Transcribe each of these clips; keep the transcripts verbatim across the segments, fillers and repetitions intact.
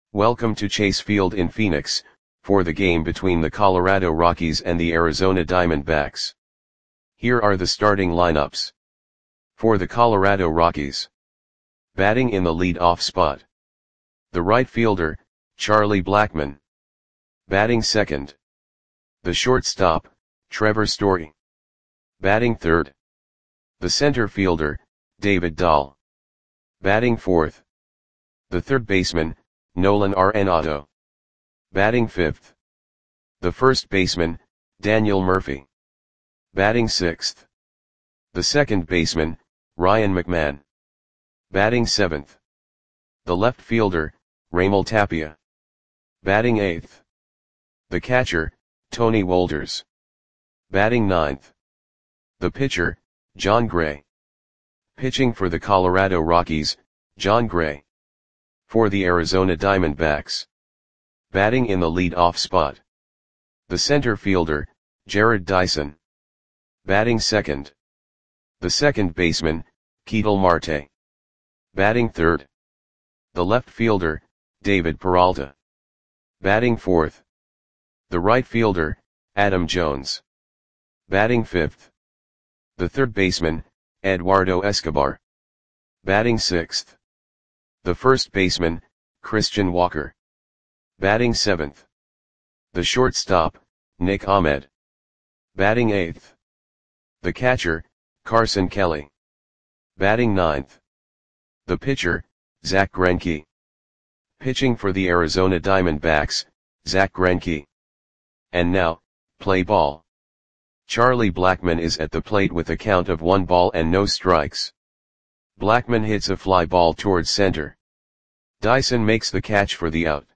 Welcome to Chase Field in Phoenix, for the game between the Colorado Rockies and the Arizona Diamondbacks. Here are the starting lineups. For the Colorado Rockies. Batting in the lead-off spot. The right fielder, Charlie Blackmon. Batting second. The shortstop, Trevor Story. Batting third. The center fielder, David Dahl. Batting fourth. The third baseman, Nolan Arenado. Batting fifth. The first baseman, Daniel Murphy. Batting sixth. The second baseman, Ryan McMahon. Batting seventh. The left fielder, Raimel Tapia. Batting eighth. The catcher, Tony Wolders. Batting ninth. The pitcher, Jon Gray. Pitching for the Colorado Rockies, Jon Gray. For the Arizona Diamondbacks. Batting in the lead-off spot. The center fielder, Jarrod Dyson. Batting second. The second baseman, Ketel Marte. Batting third. The left fielder, David Peralta. Batting fourth. The right fielder, Adam Jones. Batting fifth. The third baseman, Eduardo Escobar. Batting sixth. The first baseman, Christian Walker. Batting seventh. The shortstop, Nick Ahmed. Batting eighth. The catcher, Carson Kelly. Batting ninth. The pitcher, Zack Greinke. Pitching for the Arizona Diamondbacks, Zack Greinke. And now, play ball. Charlie Blackmon is at the plate with a count of one ball and no strikes. Blackmon hits a fly ball towards center. Dyson makes the catch for the out.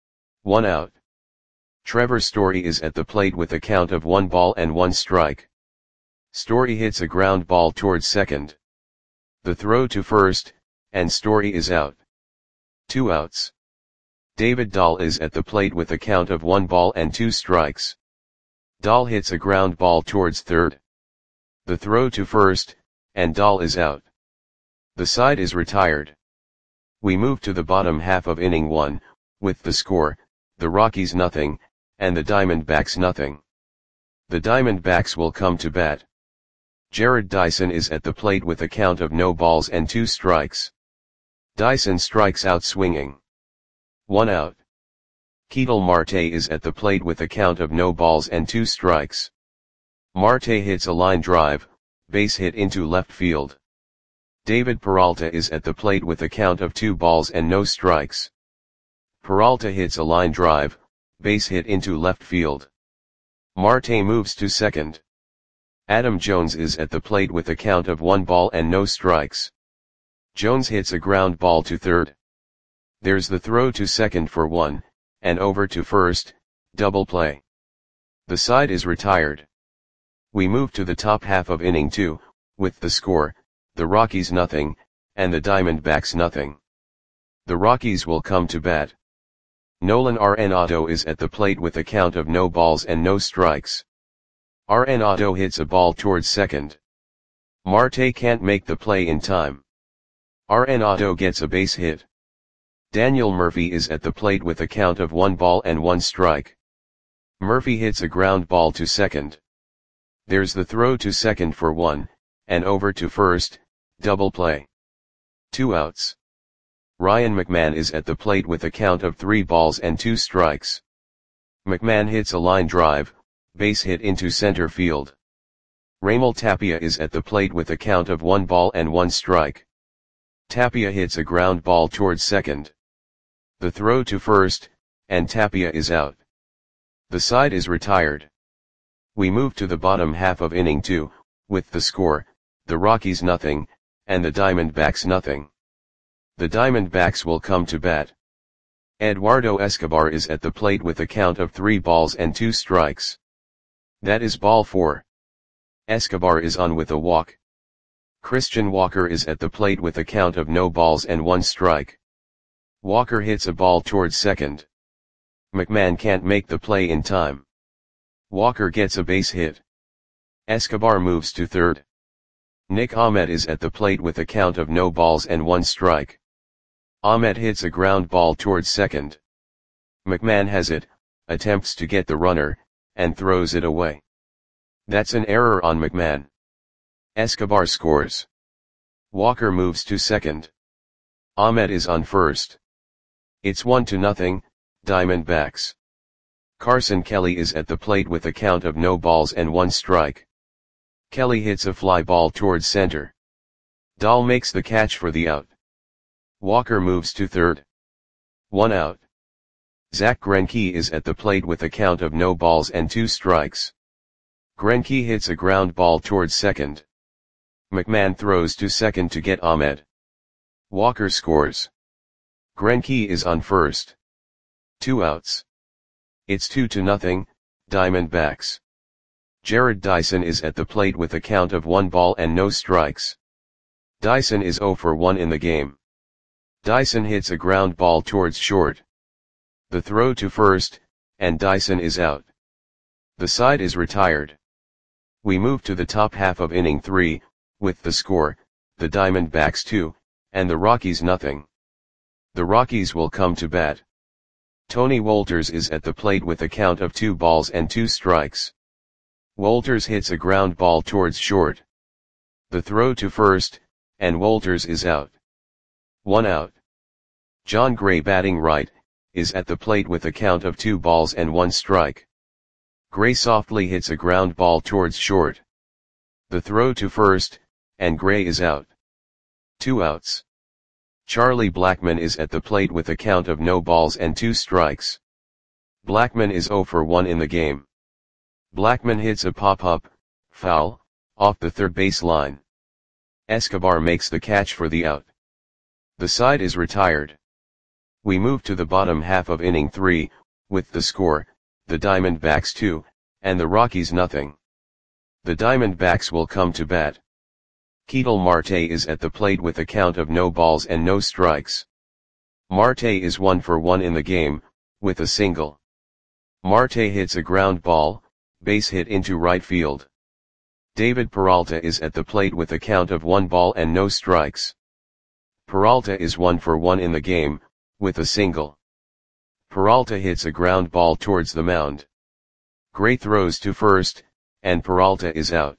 One out. Trevor Story is at the plate with a count of one ball and one strike. Story hits a ground ball towards second. The throw to first, and Story is out. Two outs. David Dahl is at the plate with a count of one ball and two strikes. Dahl hits a ground ball towards third. The throw to first, and Dahl is out. The side is retired. We move to the bottom half of inning one, with the score, the Rockies nothing, and the Diamondbacks nothing. The Diamondbacks will come to bat. Jarrod Dyson is at the plate with a count of no balls and two strikes. Dyson strikes out swinging. One out. Ketel Marte is at the plate with a count of no balls and two strikes. Marte hits a line drive, base hit into left field. David Peralta is at the plate with a count of two balls and no strikes. Peralta hits a line drive, base hit into left field. Marte moves to second. Adam Jones is at the plate with a count of one ball and no strikes. Jones hits a ground ball to third. There's the throw to second for one, and over to first, double play. The side is retired. We move to the top half of inning two, with the score, the Rockies nothing, and the Diamondbacks nothing. The Rockies will come to bat. Nolan Arenado is at the plate with a count of no balls and no strikes. Arenado hits a ball towards second. Marte can't make the play in time. Arenado gets a base hit. Daniel Murphy is at the plate with a count of one ball and one strike. Murphy hits a ground ball to second. There's the throw to second for one, and over to first, double play. Two outs. Ryan McMahon is at the plate with a count of three balls and two strikes. McMahon hits a line drive, base hit into center field. Raimel Tapia is at the plate with a count of one ball and one strike. Tapia hits a ground ball towards second. The throw to first, and Tapia is out. The side is retired. We move to the bottom half of inning two, with the score, the Rockies nothing, and the Diamondbacks nothing. The Diamondbacks will come to bat. Eduardo Escobar is at the plate with a count of three balls and two strikes. That is ball four. Escobar is on with a walk. Christian Walker is at the plate with a count of no balls and one strike. Walker hits a ball towards second. McMahon can't make the play in time. Walker gets a base hit. Escobar moves to third. Nick Ahmed is at the plate with a count of no balls and one strike. Ahmed hits a ground ball towards second. McMahon has it, attempts to get the runner, and throws it away. That's an error on McMahon. Escobar scores. Walker moves to second. Ahmed is on first. It's one to nothing, Diamondbacks. Carson Kelly is at the plate with a count of no balls and one strike. Kelly hits a fly ball towards center. Dahl makes the catch for the out. Walker moves to third. One out. Zach Greinke is at the plate with a count of no balls and two strikes. Greinke hits a ground ball towards second. McMahon throws to second to get Ahmed. Walker scores. Greinke is on first. Two outs. It's two to nothing, Diamondbacks. Jared Dyson is at the plate with a count of one ball and no strikes. Dyson is zero for one in the game. Dyson hits a ground ball towards short. The throw to first, and Dyson is out. The side is retired. We move to the top half of inning three, with the score, the Diamondbacks two, and the Rockies nothing. The Rockies will come to bat. Tony Wolters is at the plate with a count of two balls and two strikes. Wolters hits a ground ball towards short. The throw to first, and Wolters is out. One out. John Gray, batting right, is at the plate with a count of two balls and one strike. Gray softly hits a ground ball towards short. The throw to first, and Gray is out. Two outs. Charlie Blackmon is at the plate with a count of no balls and two strikes. Blackmon is zero for one in the game. Blackmon hits a pop-up, foul, off the third base line. Escobar makes the catch for the out. The side is retired. We move to the bottom half of inning three, with the score, the Diamondbacks two, and the Rockies nothing. The Diamondbacks will come to bat. Ketel Marte is at the plate with a count of no balls and no strikes. Marte is one for one in the game, with a single. Marte hits a ground ball, base hit into right field. David Peralta is at the plate with a count of one ball and no strikes. Peralta is one for one in the game, with a single. Peralta hits a ground ball towards the mound. Gray throws to first, and Peralta is out.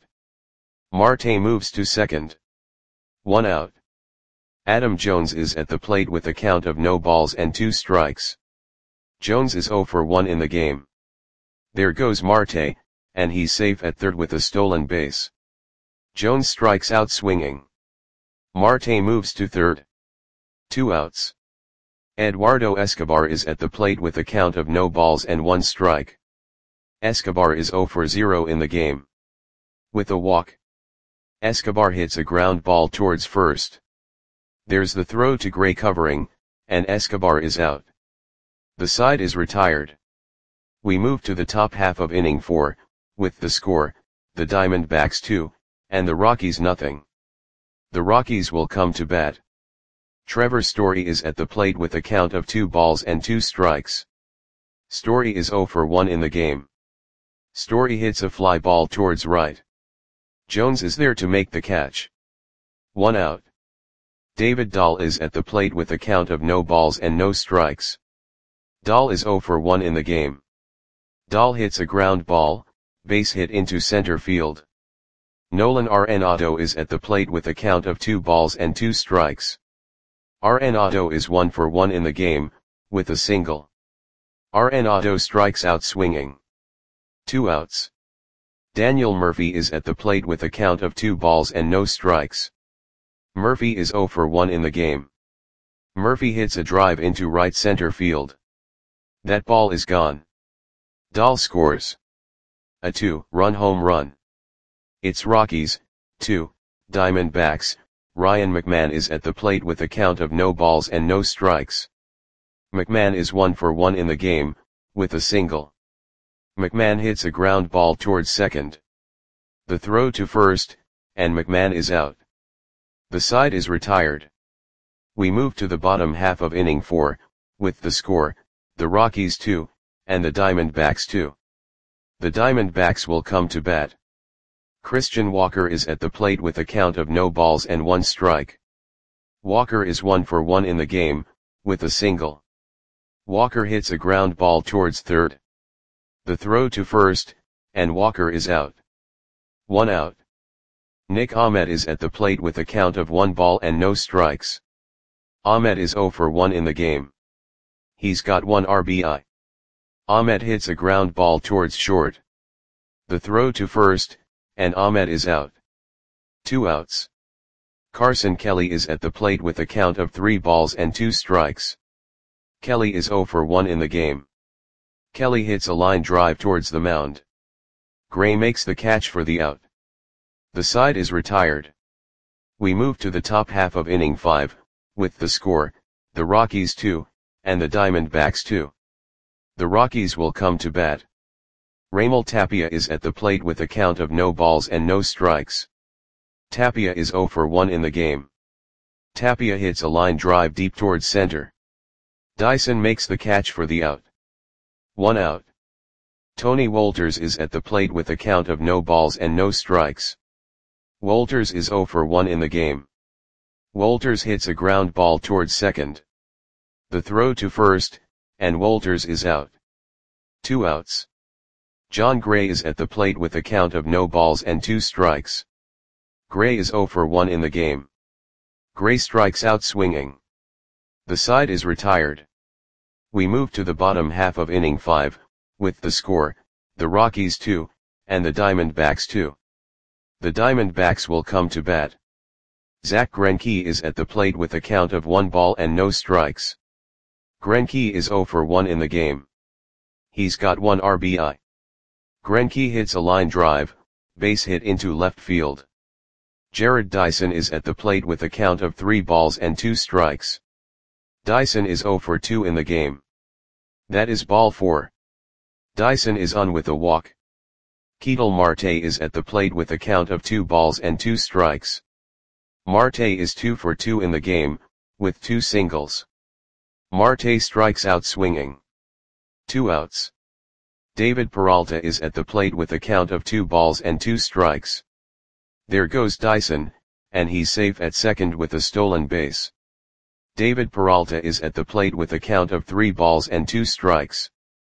Marte moves to second. One out. Adam Jones is at the plate with a count of no balls and two strikes. Jones is zero for one in the game. There goes Marte, and he's safe at third with a stolen base. Jones strikes out swinging. Marte moves to third. Two outs. Eduardo Escobar is at the plate with a count of no balls and one strike. Escobar is zero for zero in the game. With a walk, Escobar hits a ground ball towards first. There's the throw to Gray covering, and Escobar is out. The side is retired. We move to the top half of inning four, with the score, the Diamondbacks two, and the Rockies nothing. The Rockies will come to bat. Trevor Story is at the plate with a count of two balls and two strikes. Story is zero for one in the game. Story hits a fly ball towards right. Jones is there to make the catch. One out. David Dahl is at the plate with a count of no balls and no strikes. Dahl is zero for one in the game. Dahl hits a ground ball, base hit into center field. Nolan Arenado is at the plate with a count of two balls and two strikes. Arenado is one for one in the game, with a single. Arenado strikes out swinging. Two outs. Daniel Murphy is at the plate with a count of two balls and no strikes. Murphy is zero for one in the game. Murphy hits a drive into right center field. That ball is gone. Dahl scores a two-run home run. It's Rockies, two, Diamondbacks. Ryan McMahon is at the plate with a count of no balls and no strikes. McMahon is one for one in the game, with a single. McMahon hits a ground ball towards second. The throw to first, and McMahon is out. The side is retired. We move to the bottom half of inning four, with the score, the Rockies two, and the Diamondbacks two. The Diamondbacks will come to bat. Christian Walker is at the plate with a count of no balls and one strike. Walker is one for one in the game, with a single. Walker hits a ground ball towards third. The throw to first, and Walker is out. One out. Nick Ahmed is at the plate with a count of one ball and no strikes. Ahmed is zero for one in the game. He's got one R B I. Ahmed hits a ground ball towards short. The throw to first, and Ahmed is out. Two outs. Carson Kelly is at the plate with a count of three balls and two strikes. Kelly is zero for one in the game. Kelly hits a line drive towards the mound. Gray makes the catch for the out. The side is retired. We move to the top half of inning five, with the score, the Rockies two, and the Diamondbacks two. The Rockies will come to bat. Raimel Tapia is at the plate with a count of no balls and no strikes. Tapia is zero for one in the game. Tapia hits a line drive deep towards center. Dyson makes the catch for the out. One out. Tony Wolters is at the plate with a count of no balls and no strikes. Wolters is zero for one in the game. Wolters hits a ground ball towards second. The throw to first, and Wolters is out. Two outs. John Gray is at the plate with a count of no balls and two strikes. Gray is zero for one in the game. Gray strikes out swinging. The side is retired. We move to the bottom half of inning five, with the score, the Rockies two, and the Diamondbacks two. The Diamondbacks will come to bat. Zach Greinke is at the plate with a count of one ball and no strikes. Greinke is zero for one in the game. He's got one R B I. Greinke hits a line drive, base hit into left field. Jared Dyson is at the plate with a count of three balls and two strikes. Dyson is zero for two in the game. That is ball four. Dyson is on with a walk. Ketel Marte is at the plate with a count of two balls and two strikes. Marte is two for two in the game, with two singles. Marte strikes out swinging. Two outs. David Peralta is at the plate with a count of two balls and two strikes. There goes Dyson, and he's safe at second with a stolen base. David Peralta is at the plate with a count of three balls and two strikes.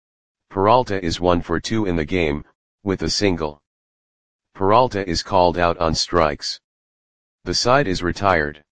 Peralta is one for two in the game, with a single. Peralta is called out on strikes. The side is retired.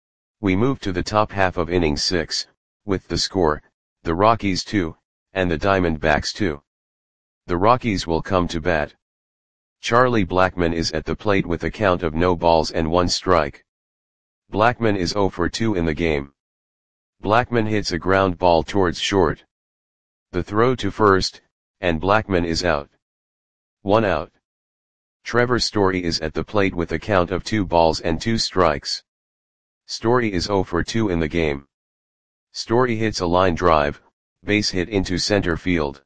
We move to the top half of inning six, with the score, the Rockies two, and the Diamondbacks two. The Rockies will come to bat. Charlie Blackmon is at the plate with a count of no balls and one strike. Blackmon is zero for two in the game. Blackmon hits a ground ball towards short. The throw to first, and Blackmon is out. One out. Trevor Story is at the plate with a count of two balls and two strikes. Story is zero for two in the game. Story hits a line drive, base hit into center field.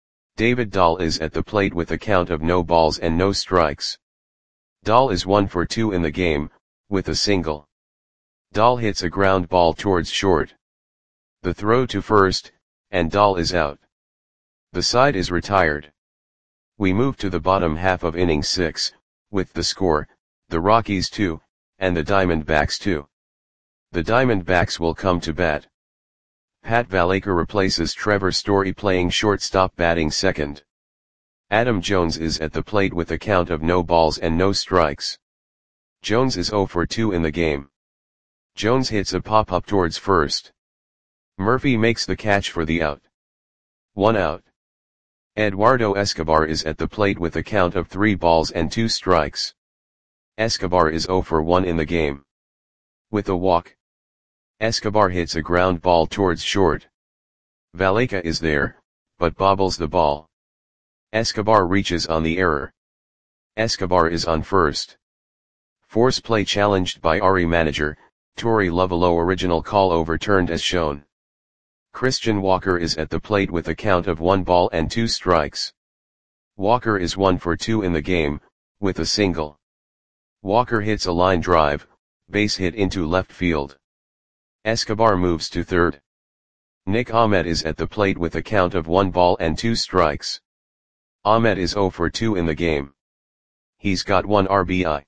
David Dahl is at the plate with a count of no balls and no strikes. Dahl is one for two in the game, with a single. Dahl hits a ground ball towards short. The throw to first, and Dahl is out. The side is retired. We move to the bottom half of inning six, with the score, the Rockies two, and the Diamondbacks two. The Diamondbacks will come to bat. Pat Valaika replaces Trevor Story playing shortstop batting second. Adam Jones is at the plate with a count of no balls and no strikes. Jones is zero for two in the game. Jones hits a pop-up towards first. Murphy makes the catch for the out. One out. Eduardo Escobar is at the plate with a count of three balls and two strikes. Escobar is zero for one in the game. With a walk. Escobar hits a ground ball towards short. Valaika is there, but bobbles the ball. Escobar reaches on the error. Escobar is on first. Force play challenged by Ari manager, Torey Lovullo. Original call overturned as shown. Christian Walker is at the plate with a count of one ball and two strikes. Walker is one for two in the game, with a single. Walker hits a line drive, base hit into left field. Escobar moves to third. Nick Ahmed is at the plate with a count of one ball and two strikes. Ahmed is zero for two in the game. He's got one R B I.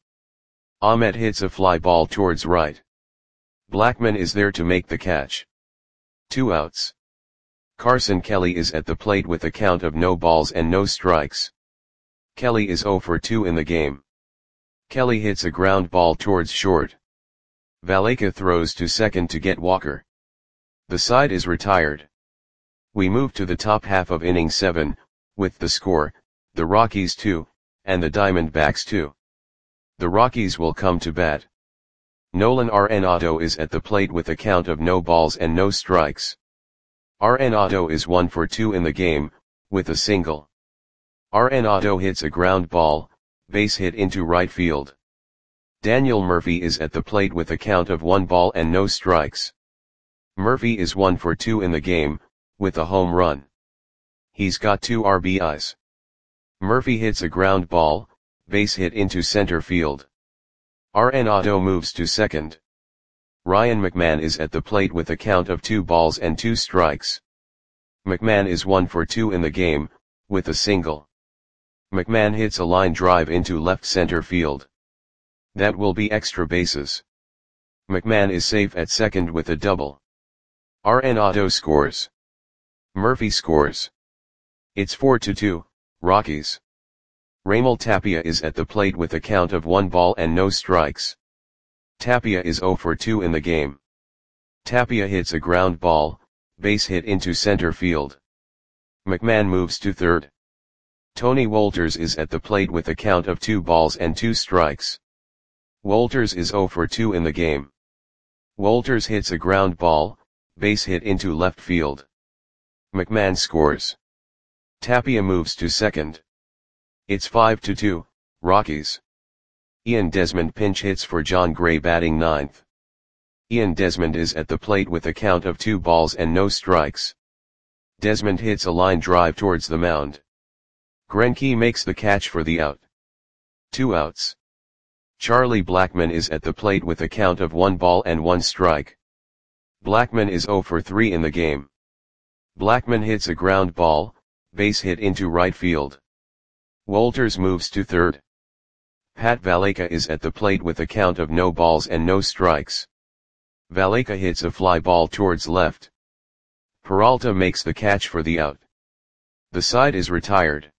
Ahmed hits a fly ball towards right. Blackmon is there to make the catch. Two outs. Carson Kelly is at the plate with a count of no balls and no strikes. Kelly is oh for two in the game. Kelly hits a ground ball towards short. Valaika throws to second to get Walker. The side is retired. We move to the top half of inning seven, with the score, the Rockies two, and the Diamondbacks two. The Rockies will come to bat. Nolan Arenado is at the plate with a count of no balls and no strikes. Arenado is one for two in the game, with a single. Arenado hits a ground ball, base hit into right field. Daniel Murphy is at the plate with a count of one ball and no strikes. Murphy is one for two in the game, with a home run. He's got two R B Is. Murphy hits a ground ball, base hit into center field. Arenado moves to second. Ryan McMahon is at the plate with a count of two balls and two strikes. McMahon is one for two in the game, with a single. McMahon hits a line drive into left center field. That will be extra bases. McMahon is safe at second with a double. Arenado scores. Murphy scores. It's four to two, Rockies. Raimel Tapia is at the plate with a count of one ball and no strikes. Tapia is oh for two in the game. Tapia hits a ground ball, base hit into center field. McMahon moves to third. Tony Wolters is at the plate with a count of two balls and two strikes. Wolters is oh for two in the game. Wolters hits a ground ball, base hit into left field. McMahon scores. Tapia moves to second. It's five to two, Rockies. Ian Desmond pinch hits for John Gray batting ninth. Ian Desmond is at the plate with a count of two balls and no strikes. Desmond hits a line drive towards the mound. Greinke makes the catch for the out. Two outs. Charlie Blackmon is at the plate with a count of one ball and one strike. Blackmon is oh for three in the game. Blackmon hits a ground ball, base hit into right field. Wolters moves to third. Pat Valaika is at the plate with a count of no balls and no strikes. Valaika hits a fly ball towards left. Peralta makes the catch for the out. The side is retired.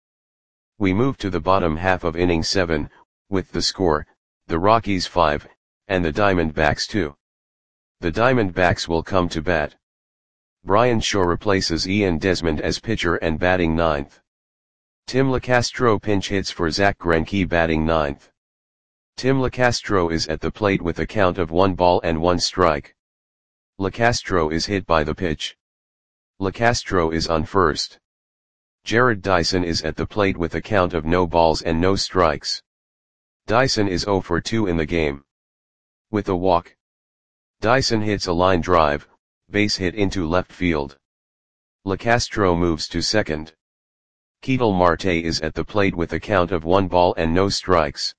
We move to the bottom half of inning seven, with the score, the Rockies five, and the Diamondbacks two. The Diamondbacks will come to bat. Brian Shaw replaces Ian Desmond as pitcher and batting ninth. Tim Locastro pinch hits for Zach Greinke batting ninth. Tim Locastro is at the plate with a count of one ball and one strike. Locastro is hit by the pitch. Locastro is on first. Jared Dyson is at the plate with a count of no balls and no strikes. Dyson is oh for two in the game. With a walk. Dyson hits a line drive, base hit into left field. Locastro moves to second. Ketel Marte is at the plate with a count of one ball and no strikes.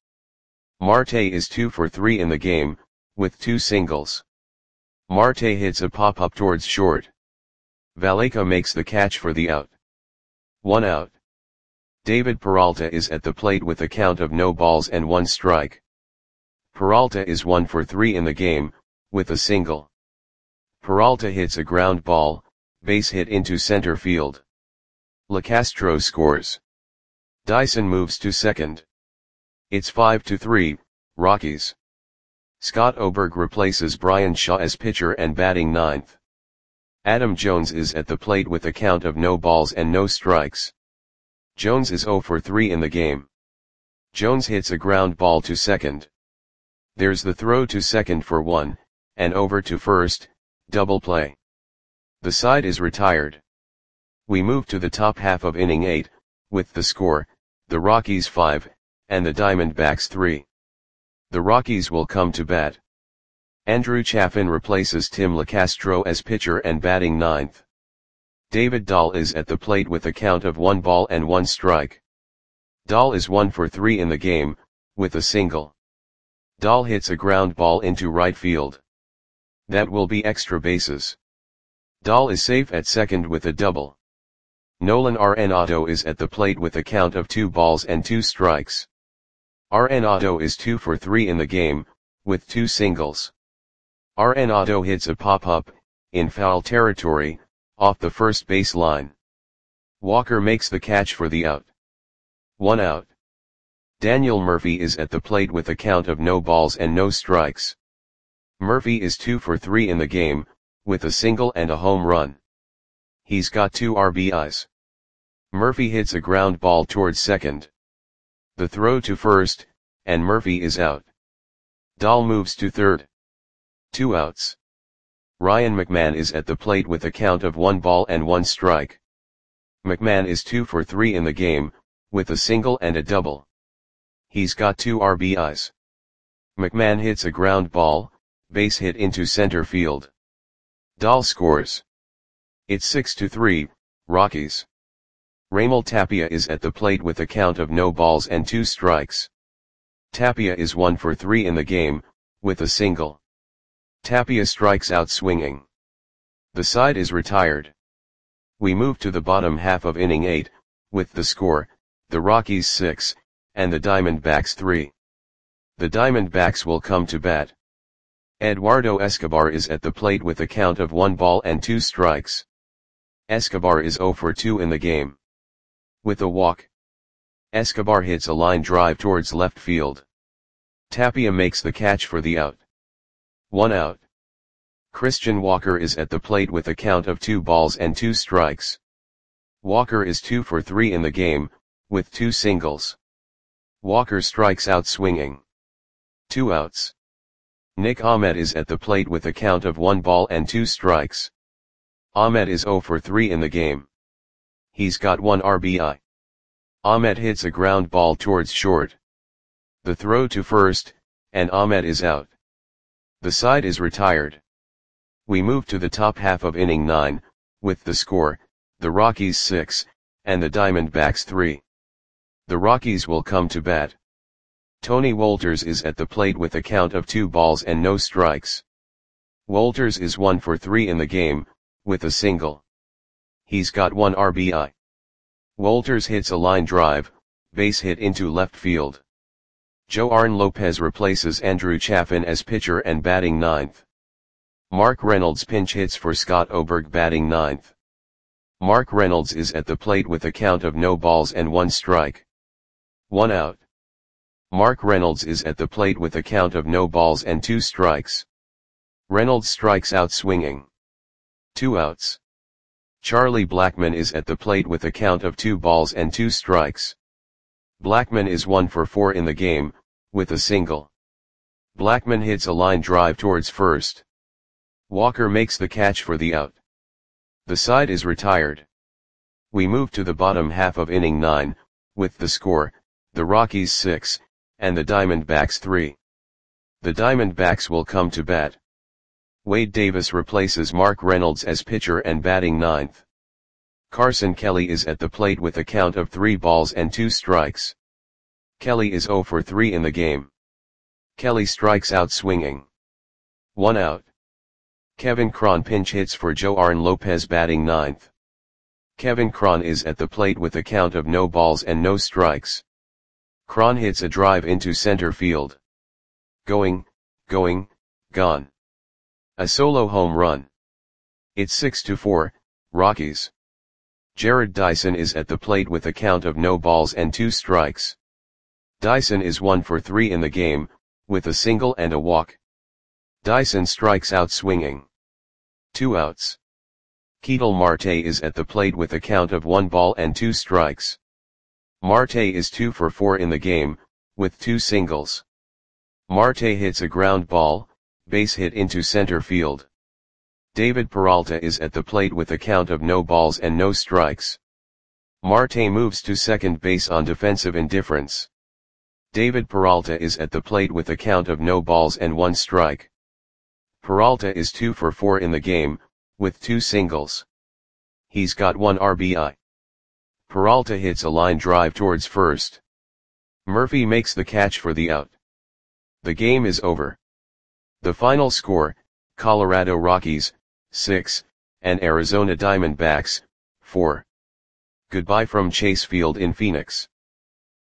Marte is two for three in the game, with two singles. Marte hits a pop-up towards short. Valaika makes the catch for the out. One out. David Peralta is at the plate with a count of no balls and one strike. Peralta is one for three in the game, with a single. Peralta hits a ground ball, base hit into center field. Locastro scores. Dyson moves to second. It's five to three, Rockies. Scott Oberg replaces Brian Shaw as pitcher and batting ninth. Adam Jones is at the plate with a count of no balls and no strikes. Jones is oh for three in the game. Jones hits a ground ball to second. There's the throw to second for one, and over to first, double play. The side is retired. We move to the top half of inning eight, with the score, the Rockies five, and the Diamondbacks three. The Rockies will come to bat. Andrew Chafin replaces Tim Locastro as pitcher and batting ninth. David Dahl is at the plate with a count of one ball and one strike. Dahl is one for three in the game, with a single. Dahl hits a ground ball into right field. That will be extra bases. Dahl is safe at second with a double. Nolan Arenado is at the plate with a count of two balls and two strikes. Arenado is two for three in the game, with two singles. Arenado hits a pop-up, in foul territory, off the first base line. Walker makes the catch for the out. One out. Daniel Murphy is at the plate with a count of no balls and no strikes. Murphy is two for three in the game, with a single and a home run. He's got two R B Is. Murphy hits a ground ball towards second. The throw to first, and Murphy is out. Dahl moves to third. Two outs. Ryan McMahon is at the plate with a count of one ball and one strike. McMahon is two for three in the game, with a single and a double. He's got two R B Is. McMahon hits a ground ball, base hit into center field. Dahl scores. It's six to three, Rockies. Raimel Tapia is at the plate with a count of no balls and two strikes. Tapia is one for three in the game, with a single. Tapia strikes out swinging. The side is retired. We move to the bottom half of inning eight, with the score, the Rockies six, and the Diamondbacks three. The Diamondbacks will come to bat. Eduardo Escobar is at the plate with a count of one ball and two strikes. Escobar is zero for two in the game. With a walk, Escobar hits a line drive towards left field. Tapia makes the catch for the out. One out. Christian Walker is at the plate with a count of two balls and two strikes. Walker is two for three in the game, with two singles. Walker strikes out swinging. Two outs. Nick Ahmed is at the plate with a count of one ball and two strikes. Ahmed is zero for three in the game. He's got one R B I. Ahmed hits a ground ball towards short. The throw to first, and Ahmed is out. The side is retired. We move to the top half of inning nine, with the score, the Rockies six, and the Diamondbacks three. The Rockies will come to bat. Tony Wolters is at the plate with a count of two balls and no strikes. Wolters is one for three in the game, with a single. He's got one R B I. Wolters hits a line drive, base hit into left field. Joarn Lopez replaces Andrew Chafin as pitcher and batting ninth. Mark Reynolds pinch hits for Scott Oberg batting ninth. Mark Reynolds is at the plate with a count of no balls and one strike. One out. Mark Reynolds is at the plate with a count of no balls and two strikes. Reynolds strikes out swinging. Two outs. Charlie Blackmon is at the plate with a count of two balls and two strikes. Blackmon is one for four in the game, with a single. Blackmon hits a line drive towards first. Walker makes the catch for the out. The side is retired. We move to the bottom half of inning nine, with the score, the Rockies six, and the Diamondbacks three. The Diamondbacks will come to bat. Wade Davis replaces Mark Reynolds as pitcher and batting ninth. Carson Kelly is at the plate with a count of three balls and two strikes. Kelly is zero for three in the game. Kelly strikes out swinging. One out. Kevin Cron pinch hits for Joarn Lopez batting ninth. Kevin Cron is at the plate with a count of no balls and no strikes. Cron hits a drive into center field. Going, going, gone. A solo home run. It's six to four, Rockies. Jared Dyson is at the plate with a count of no balls and two strikes. Dyson is one for three in the game, with a single and a walk. Dyson strikes out swinging. Two outs. Ketel Marte is at the plate with a count of one ball and two strikes. Marte is two for four in the game, with two singles. Marte hits a ground ball, base hit into center field. David Peralta is at the plate with a count of no balls and no strikes. Marte moves to second base on defensive indifference. David Peralta is at the plate with a count of no balls and one strike. Peralta is two for four in the game, with two singles. He's got one R B I. Peralta hits a line drive towards first. Murphy makes the catch for the out. The game is over. The final score, Colorado Rockies, six, and Arizona Diamondbacks, four. Goodbye from Chase Field in Phoenix.